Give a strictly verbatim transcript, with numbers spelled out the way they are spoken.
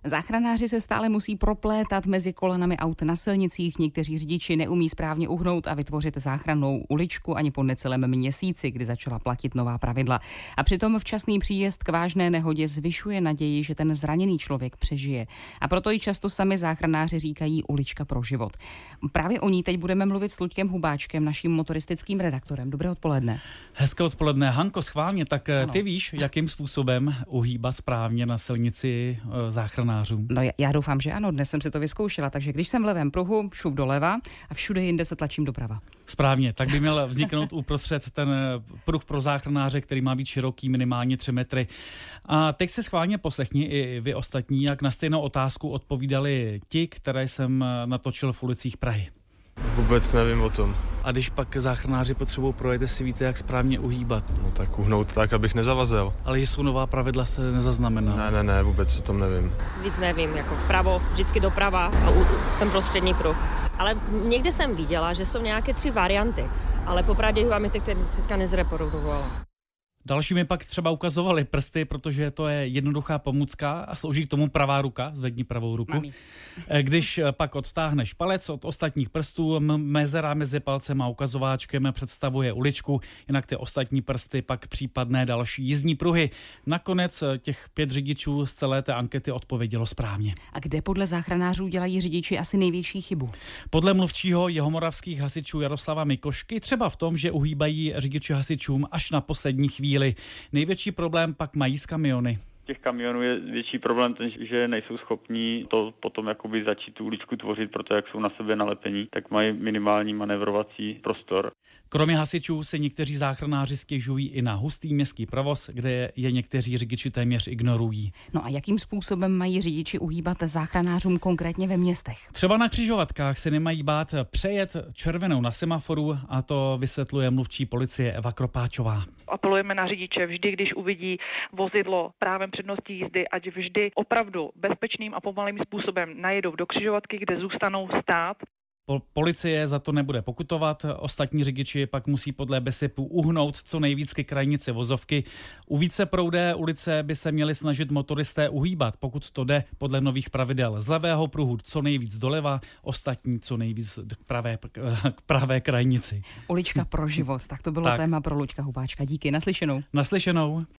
Záchranáři se stále musí proplétat mezi kolonami aut na silnicích, někteří řidiči neumí správně uhnout a vytvořit záchrannou uličku ani po necelém měsíci, kdy začala platit nová pravidla. A přitom včasný příjezd k vážné nehodě zvyšuje naději, že ten zraněný člověk přežije. A proto i často sami záchranáři říkají ulička pro život. Právě o ní teď budeme mluvit s Luďkem Hubáčkem, naším motoristickým redaktorem. Dobré odpoledne. Hezké odpoledne. Hanko, schválně, tak ano. Ty víš, jakým způsobem uhýbat správně na silnici záchranářů? No já doufám, že ano, dnes jsem si to vyzkoušela, takže když jsem v levém pruhu, šup doleva a všude jinde se tlačím doprava. Správně, tak by měl vzniknout uprostřed ten pruh pro záchranáře, který má být široký, minimálně tři metry. A teď se schválně poslechni i vy ostatní, jak na stejnou otázku odpovídali ti, které jsem natočil v ulicích Prahy. Vůbec nevím o tom. A když pak záchranáři potřebují projet, jestli víte, jak správně uhýbat? No tak uhnout tak, abych nezavazel. Ale že jsou nová pravidla, jste nezaznamenal? Ne, ne, ne, vůbec o tom nevím. Víc nevím, jako vpravo, vždycky doprava a u, ten prostřední pruh. Ale někde jsem viděla, že jsou nějaké tři varianty, ale popravdě vám je teď, teďka nezreprodukovala. Další mi pak třeba ukazovali prsty, protože to je jednoduchá pomůcka a slouží k tomu pravá ruka, zvedni pravou ruku. Mami. Když pak odtáhneš palec od ostatních prstů, mezera mezi palcem a ukazováčkem představuje uličku, jinak ty ostatní prsty pak případné další jízdní pruhy. Nakonec těch pět řidičů z celé té ankety odpovědělo správně. A kde podle záchranářů dělají řidiči asi největší chybu? Podle mluvčího jihomoravských hasičů Jaroslava Mikošky třeba v tom, že uhýbají řidiči hasičům až na poslední chvíli. Největší problém pak mají s kamiony. Těch kamionů je větší problém ten, že nejsou schopní to potom jakoby začít tu uličku tvořit, protože jak jsou na sebe nalepení, tak mají minimální manevrovací prostor. Kromě hasičů se někteří záchranáři stěžují i na hustý městský provoz, kde je někteří řidiči téměř ignorují. No a jakým způsobem mají řidiči uhýbat záchranářům konkrétně ve městech? Třeba na křižovatkách se nemají bát přejet červenou na semaforu, a to vysvětluje mluvčí policie Eva Kropáčová. Apelujeme na řidiče vždy, když uvidí vozidlo právem předností jízdy, ať vždy opravdu bezpečným a pomalým způsobem najedou do křižovatky, kde zůstanou stát. Policie za to nebude pokutovat, ostatní řidiči pak musí podle BESIPu uhnout co nejvíc ke krajnici vozovky. U více proudé ulice by se měli snažit motoristé uhýbat, pokud to jde podle nových pravidel z levého pruhu co nejvíc doleva, ostatní co nejvíc k pravé, k pravé krajnici. Ulička pro život, tak to bylo tak. Téma pro Luďka Hubáčka. Díky, naslyšenou. Naslyšenou.